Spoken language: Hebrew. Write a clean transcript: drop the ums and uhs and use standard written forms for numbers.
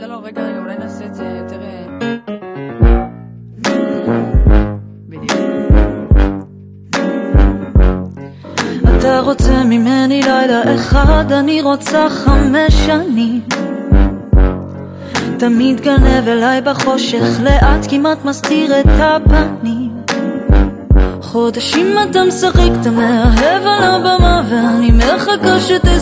לא, רגע, אולי נעשה את זה יותר... אתה רוצה ממני לילה אחד, אני רוצה 5 שנים. תמיד גנב אליי בחושך, לאט כמעט מסתיר את הפנים. חודשים אתה משחק, אתה מאהב על הבמה, ואני מחכה שתסתכל